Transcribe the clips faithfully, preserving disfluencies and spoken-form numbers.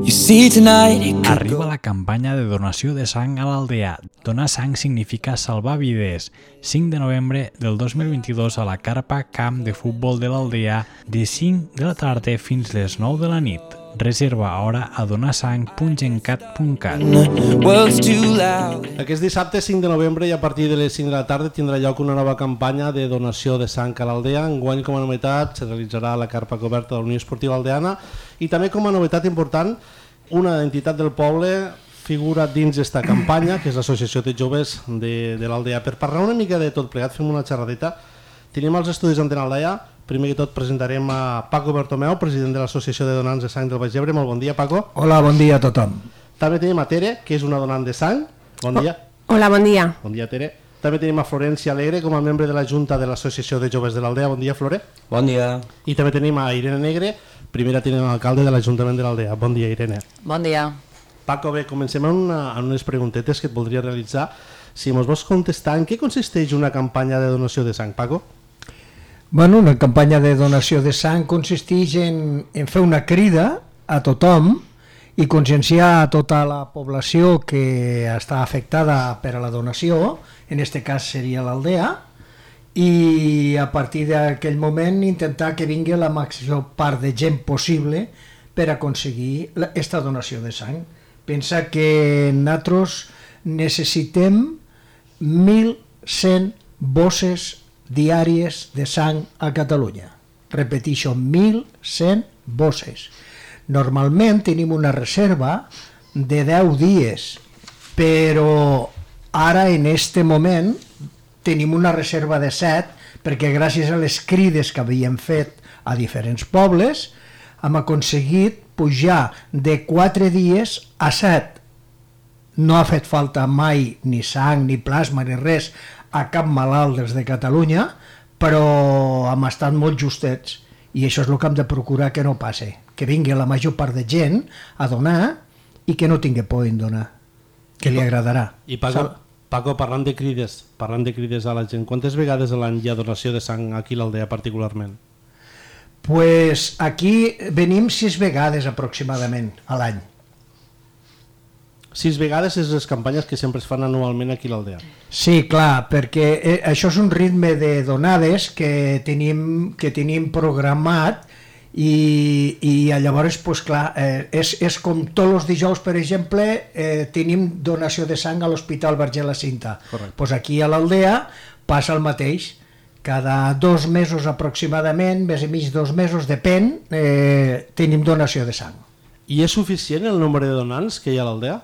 Arriba la campanya de donació de sang a l'Aldea. Donar sang significa salvar vides. cinc de novembre del dos mil vint-i-dos a la carpa Camp de Futbol de l'Aldea de cinc de la tarda fins les nou de la nit. Reserva hora a donarsang punt gencat punt cat. Aquest dissabte cinc de novembre i a partir de les cinc de la tarda tindrà lloc una nova campanya de donació de sang a l'Aldea. Enguany, com a novetat, se realitzarà a la carpa coberta de la Unió Esportiva Aldeana i també com a novetat important, una entitat del poble figura dins d'esta campanya, que és l'Associació de Joves de, de l'Aldea. Per parlar una mica de tot plegat, fem una xerradeta. Tenim els estudis d'Antena Aldea. Primer que tot presentarem a Paco Bertomeu, president de l'Associació de Donants de Sang del Baix Ebre. Molt bon dia, Paco. Hola, bon dia a tothom. També tenim a Tere, que és una donant de sang. Bon dia. Hola, bon dia. Bon dia, Tere. També tenim a Florència Alegre, com a membre de la Junta de l'Associació de Joves de l'Aldea. Bon dia, Flore. Bon dia. I també tenim a Irene Negre, primera tinent alcalde de l'Ajuntament de l'Aldea. Bon dia, Irene. Bon dia. Paco, bé, comencem amb, una, amb unes preguntetes que et voldria realitzar. Si ens vols contestar, en què consisteix una campanya de donació de sang, Paco? Bueno, una campanya de donació de sang consisteix en, en fer una crida a tothom i conscienciar a tota la població que està afectada per a la donació, en aquest cas seria l'Aldea, i a partir d'aquell moment intentar que vingui la major part de gent possible per aconseguir aquesta donació de sang. Pensa que nosaltres necessitem mil cent bosses diàries de sang a Catalunya. Repeteixo, mil cent bosses. Normalment tenim una reserva de deu dies, però ara en aquest moment tenim una reserva de set perquè gràcies a les crides que havíem fet a diferents pobles hem aconseguit pujar de quatre dies a set. No ha fet falta mai ni sang, ni plasma, ni res a cap malalt dels de Catalunya, però hem estat molt justets i això és el que hem de procurar que no passi, que vingui la major part de gent a donar i que no tingui por en donar, que li agradarà. I Paco, Paco, parlant de crides, parlant de crides a la gent, quantes vegades a l'any hi ha donació de sang aquí a l'Aldea particularment? Pues aquí venim sis vegades aproximadament a l'any. Sis vegades és les campanyes que sempre es fan anualment aquí a l'Aldea. Sí, clar, perquè eh, això és un ritme de donades que tenim, que tenim programat i, i llavors, pues, clar, eh, és, és com tots els dijous, per exemple, eh, tenim donació de sang a l'Hospital Verger la Cinta. Pues aquí a l'Aldea passa el mateix. Cada dos mesos aproximadament, més i mig dos mesos, depèn, eh, tenim donació de sang. I és suficient el nombre de donants que hi ha a l'Aldea?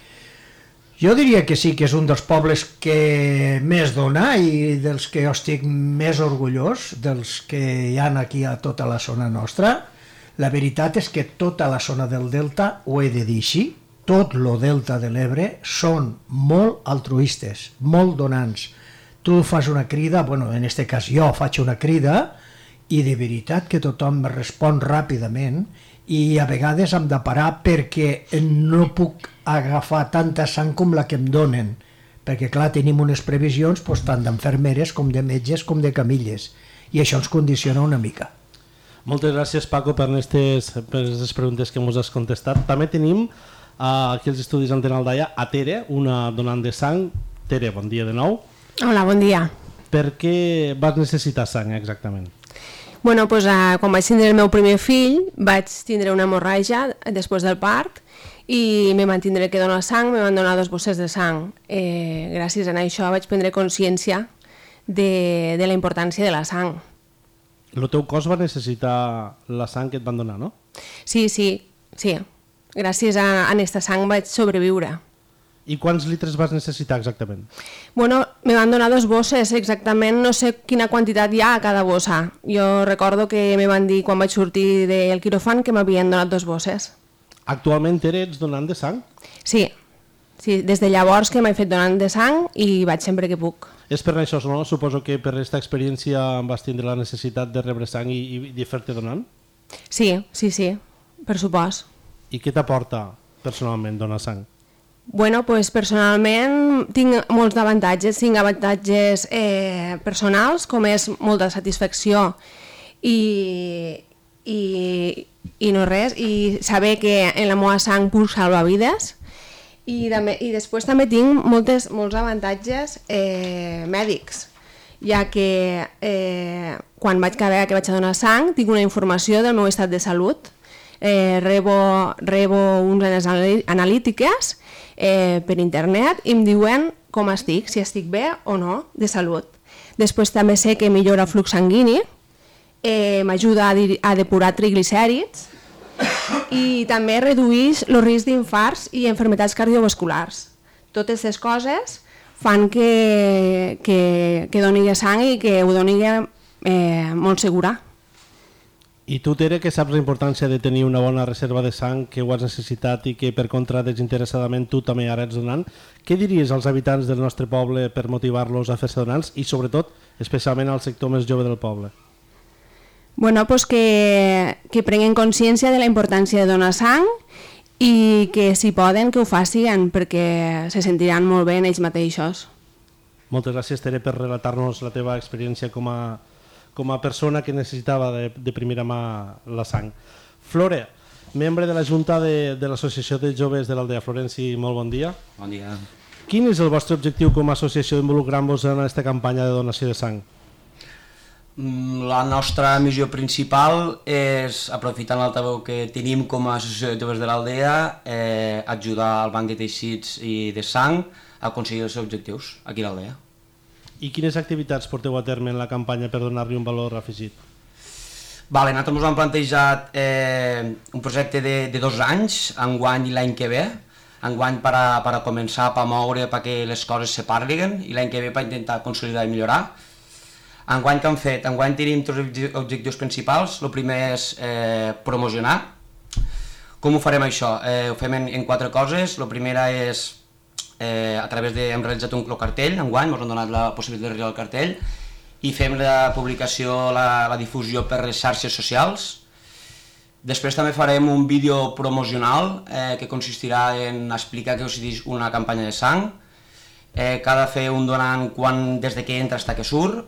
Jo diria que sí, que és un dels pobles que més dona i dels que jo estic més orgullós, dels que hi ha aquí a tota la zona nostra. La veritat és que tota la zona del Delta, ho he de dir així, tot el Delta de l'Ebre són molt altruistes, molt donants. Tu fas una crida, bueno, en aquest cas jo faig una crida i de veritat que tothom me respon ràpidament i a vegades hem de parar perquè no puc agafar tanta sang com la que em donen, perquè clar, tenim unes previsions doncs, tant d'enfermeres com de metges com de camilles i això ens condiciona una mica. Moltes gràcies, Paco, per aquestes preguntes que ens has contestat. També tenim uh, aquí als estudis Antena Aldea a Tere, una donant de sang. Tere, bon dia de nou. Hola, bon dia. Per què vas necessitar sang exactament? Bueno, doncs, eh, quan vaig tindre el meu primer fill vaig tindre una hemorràgia després del part i me van tindre que donar sang, me van donar dos bosses de sang. Eh, gràcies a això vaig prendre consciència de, de la importància de la sang. El teu cos va necessitar la sang que et van donar, no? Sí, sí, sí. Gràcies a, a aquesta sang vaig sobreviure. I quants litres vas necessitar exactament? Bueno, me van donar dos bosses, exactament no sé quina quantitat hi ha a cada bossa. Jo recordo que me van dir quan vaig sortir del quiròfan que m'havien donat dos bosses. Actualment ets donant de sang? Sí, sí, des de llavors que m'he fet donant de sang i vaig sempre que puc. És per això, no? Suposo que per aquesta experiència vas tindre la necessitat de rebre sang i, i de fer-te donant? Sí, sí, sí, per supost. I què t'aporta personalment donar sang? Bueno, pues personalment tinc molts avantatges, tinc avantatges eh, personals, com és molta satisfacció i, i i no res, i saber que en la meva sang puc salvar vides. I, també, i després també tinc moltes, molts avantatges eh, mèdics, ja que eh, quan vaig acabar que vaig a donar sang tinc una informació del meu estat de salut, eh, rebo, rebo unes analítiques eh, per internet i em diuen com estic, si estic bé o no de salut. Després també sé que millora el flux sanguini, eh, m'ajuda a, a depurar triglicèrids i també redueix el risc d'infarts i enfermetats cardiovasculars. Totes aquestes coses fan que, que, que doni sang i que ho doni eh, molt segura. I tu, Tere, que saps la importància de tenir una bona reserva de sang, que ho has necessitat i que per contra desinteressadament tu també ara ets donant, què diries als habitants del nostre poble per motivar-los a fer-se donants i sobretot, especialment al sector més jove del poble? Bueno, pues que, que prenguen consciència de la importància de donar sang i que si poden que ho facin perquè se sentiran molt bé en ells mateixos. Moltes gràcies, Tere, per relatar-nos la teva experiència com a com a persona que necessitava de, de primera mà la sang. Flore, membre de la Junta de, de l'Associació de Joves de l'Aldea. Florenci, molt bon dia. Bon dia. Quin és el vostre objectiu com a associació involucrant-vos en aquesta campanya de donació de sang? La nostra missió principal és, aprofitant l'altaveu que tenim com a Associació de Joves de l'Aldea, eh, ajudar al banc de teixits i de sang a aconseguir els seus objectius aquí a l'Aldea. I quines activitats porteu a terme en la campanya per donar-li un valor afegit? Vale, nosaltres ens hem plantejat eh, un projecte de, de dos anys, enguany i l'any que ve, enguany per a, per a començar a moure perquè les coses se parlin i l'any que ve per intentar consolidar i millorar. Enguany que hem fet? Enguany tenim tres objectius principals. El primer és eh, promocionar. Com ho farem això? Eh, ho fem en, en quatre coses. La primera és Eh, a través de, hem realitzat un cartell, enguany, ens han donat la possibilitat de realitzar el cartell i fem la publicació, la, la difusió per les xarxes socials. Després també farem un vídeo promocional eh, que consistirà en explicar què consisteix una campanya de sang, eh, que ha de fer un donant quan, des de que entra fins que surt.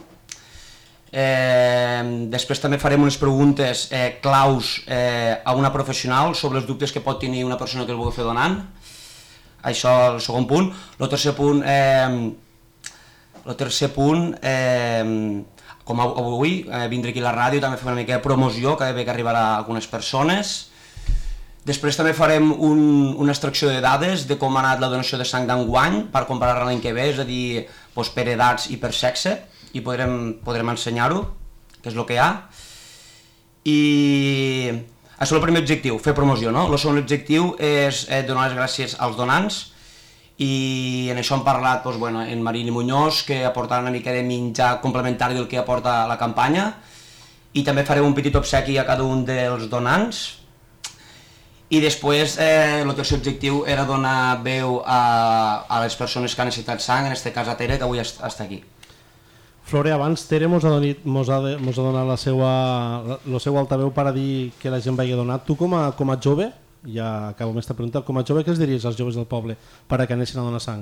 Eh, després també farem unes preguntes eh, claus eh, a una professional sobre els dubtes que pot tenir una persona que el vulgui fer donant. Això el segon punt. El tercer punt, eh, el tercer punt eh, com avui, eh, vindré aquí a la ràdio, també farem una mica de promoció, que bé que arribarà a algunes persones. Després també farem un, una extracció de dades de com ha anat la donació de sang d'enguany per comparar-la l'any que ve, és a dir, doncs, per edats i per sexe, i podrem, podrem ensenyar-ho, que és el que hi ha. I això és el primer objectiu, fer promoció, no? El segon objectiu és eh, donar les gràcies als donants i en això hem parlat doncs, bueno, en Marín i Muñoz, que aportaran una mica de menjar complementari del que aporta la campanya, i també farem un petit obsequi a cada un dels donants. I després eh, el tercer objectiu era donar veu a, a les persones que han necessitat sang, en aquest cas a Tere, que avui està aquí. Flore, abans Tere mos ha, donit, mos ha, de, mos ha donat la seva, el seu altaveu per a dir que la gent vagi donat. Tu com a, com a jove, ja acabo amb aquesta pregunta, com a jove què els diries als joves del poble per a que anessin a donar sang?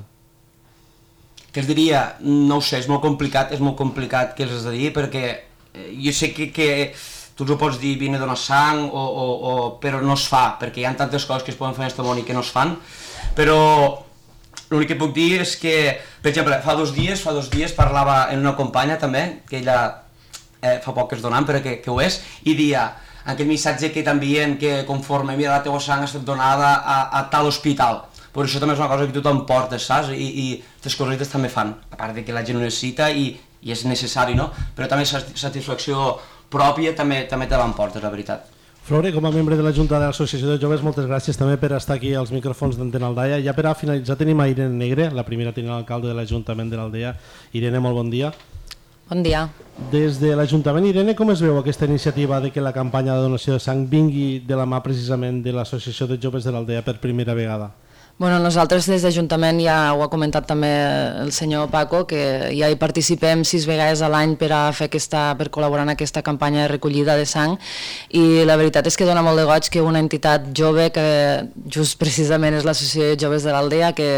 Què els diria? No ho sé, és molt complicat, és molt complicat què els has de dir, perquè jo sé que, que tu els ho pots dir vine a donar sang, o, o, o, però no es fa, perquè hi ha tantes coses que es poden fer en aquest món i que no es fan, però l'únic que puc dir és que, per exemple, fa dos dies, fa dos dies parlava en una companya també, que ella eh, fa poc que és donant, però que, que ho és, i dia, aquest missatge que t'envien que conforme mira la teva sang ha estat donada a, a tal hospital. Però això també és una cosa que tu t'emportes, saps? I, i aquestes cosetes també fan, a part de que la gent ho necessita i, i és necessari, no? Però també satisfacció pròpia també, també te l'emportes, la veritat. Flore, com a membre de la Junta de l'Associació de Joves, moltes gràcies també per estar aquí als micròfons d'Antena Aldaia. Ja per a finalitzar tenim a Irene Negre, la primera tinent alcalde de l'Ajuntament de l'Aldea. Irene, molt bon dia. Bon dia. Des de l'Ajuntament, Irene, com es veu aquesta iniciativa de que la campanya de donació de sang vingui de la mà precisament de l'Associació de Joves de l'Aldea per primera vegada? Bueno, nosaltres des d'Ajuntament, ja ho ha comentat també el senyor Paco, que ja hi participem sis vegades a l'any per a fer aquesta, per col·laborar en aquesta campanya de recollida de sang, i la veritat és que dona molt de goig que una entitat jove, que just precisament és l'Associació de Joves de l'Aldea, que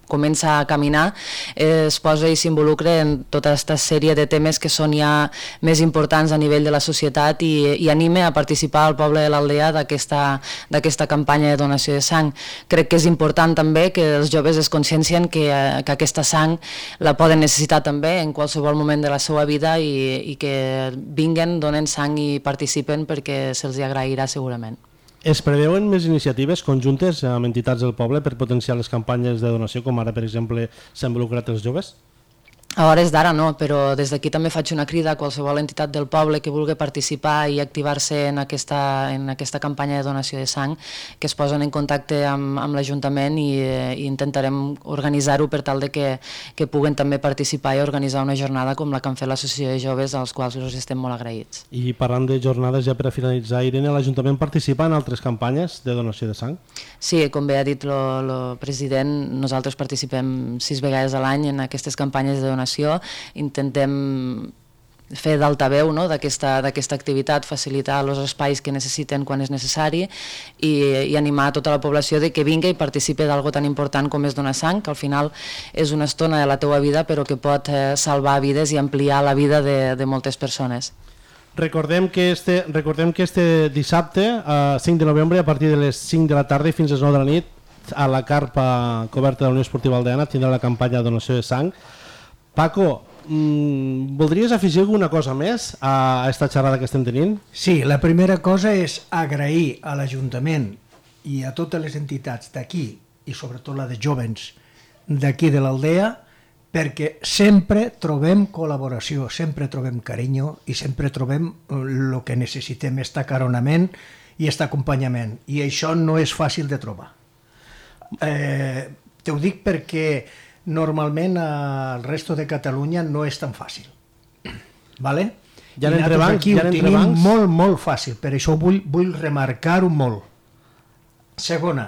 comença a caminar, eh, es posa i s'involucra en tota aquesta sèrie de temes que són ja més importants a nivell de la societat i, i anime a participar al poble de l'Aldea d'aquesta d'aquesta campanya de donació de sang. Crec que és important també que els joves es consciencien que, que aquesta sang la poden necessitar també en qualsevol moment de la seva vida i, i que vinguen, donen sang i participen perquè se'ls agrairà segurament. Es preveuen més iniciatives conjuntes amb entitats del poble per potenciar les campanyes de donació, com ara, per exemple, s'han involucrat els joves? A hores d'ara no, però des d'aquí també faig una crida a qualsevol entitat del poble que vulgui participar i activar-se en aquesta, en aquesta campanya de donació de sang, que es posen en contacte amb, amb l'Ajuntament i, i intentarem organitzar-ho per tal de que, que puguen també participar i organitzar una jornada com la que han fet l'Associació de Joves, als quals us estem molt agraïts. I parlant de jornades, ja per a finalitzar, Irene, l'Ajuntament participa en altres campanyes de donació de sang? Sí, com bé ha dit el president, nosaltres participem sis vegades a l'any en aquestes campanyes de donació. Intentem fer d'altaveu, no?, d'aquesta d'aquesta activitat, facilitar els espais que necessiten quan és necessari i, i animar tota la població de que vingui i participi d'algo tan important com és donar sang, que al final és una estona de la teua vida però que pot eh, salvar vides i ampliar la vida de, de moltes persones. Recordem que este, recordem que este dissabte, eh, cinc de novembre, a partir de les cinc de la tarda i fins a les nou de la nit, a la carpa coberta de la Unió Esportiva Aldeana tindrà la campanya de donació de sang. Paco, mmm, voldries afegir alguna cosa més a aquesta xerrada que estem tenint? Sí, la primera cosa és agrair a l'Ajuntament i a totes les entitats d'aquí, i sobretot la de jovens d'aquí de l'Aldea, perquè sempre trobem col·laboració, sempre trobem carinyo i sempre trobem el que necessitem, este acaronament i aquest acompanyament. I això no és fàcil de trobar. Eh, te ho dic perquè normalment al resto de Catalunya no és tan fàcil. Vale? Ja l'entrebancs, aquí ho tenim molt, molt fàcil, per això vull, vull remarcar-ho molt. Segona,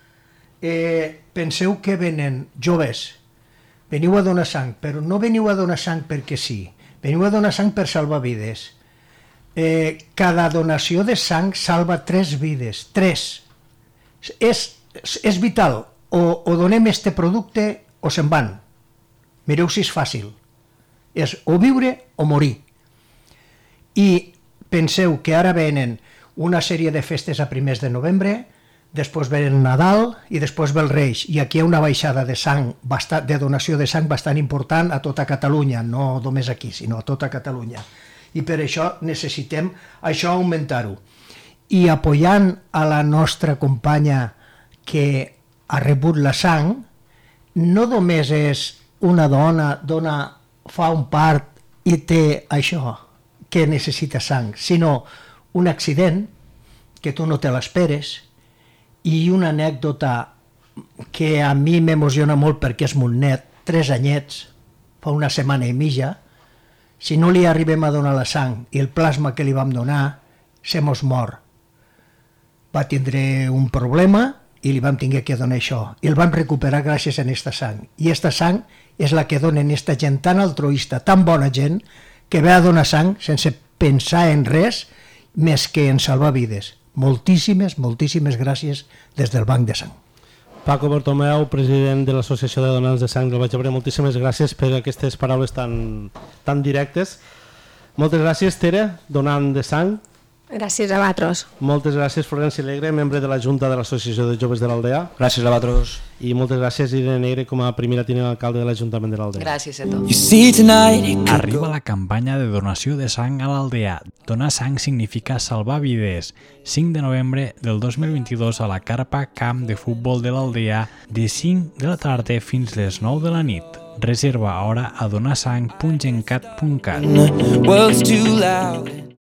eh, penseu que venen joves, veniu a donar sang, però no veniu a donar sang perquè sí, veniu a donar sang per salvar vides. Eh, cada donació de sang salva tres vides, tres. És, és vital, o, o donem este producte o se'n van. Mireu si és fàcil. És o viure o morir. I penseu que ara venen una sèrie de festes a primers de novembre, després ve el Nadal i després ve el Reis. I aquí hi ha una baixada de sang, de donació de sang bastant important a tota Catalunya, no només aquí, sinó a tota Catalunya. I per això necessitem això augmentar-ho. I apoyant a la nostra companya que ha rebut la sang, no només és una dona, dona, fa un part i té això, que necessita sang, sinó un accident que tu no te l'esperes i una anècdota que a mi m'emociona molt perquè és molt net, tres anyets, fa una setmana i mitja, si no li arribem a donar la sang i el plasma que li vam donar, se mos mor. Va tindre un problema i li vam tinguer que donar això. I el vam recuperar gràcies a aquesta sang. I aquesta sang és la que donen aquesta gent tan altruista, tan bona gent, que ve a donar sang sense pensar en res més que en salvar vides. Moltíssimes, moltíssimes gràcies des del Banc de Sang. Paco Bartomeu, president de l'Associació de Donants de Sang del Baix Ebre, moltíssimes gràcies per aquestes paraules tan, tan directes. Moltes gràcies, Tere, donant de sang. Gràcies a vosaltres. Moltes gràcies, Florenci Alegre, membre de la Junta de l'Associació de Joves de l'Aldea. Gràcies a vosaltres. I moltes gràcies, Irene Negre, com a primera tinent alcalde de l'Ajuntament de l'Aldea. Gràcies a tots. Arriba la campanya de donació de sang a l'Aldea. Donar sang significa salvar vides. cinc de novembre del dos mil vint-i-dos a la carpa camp de futbol de l'Aldea de cinc de la tarda fins les nou de la nit. Reserva hora a donarsang punt gencat punt cat.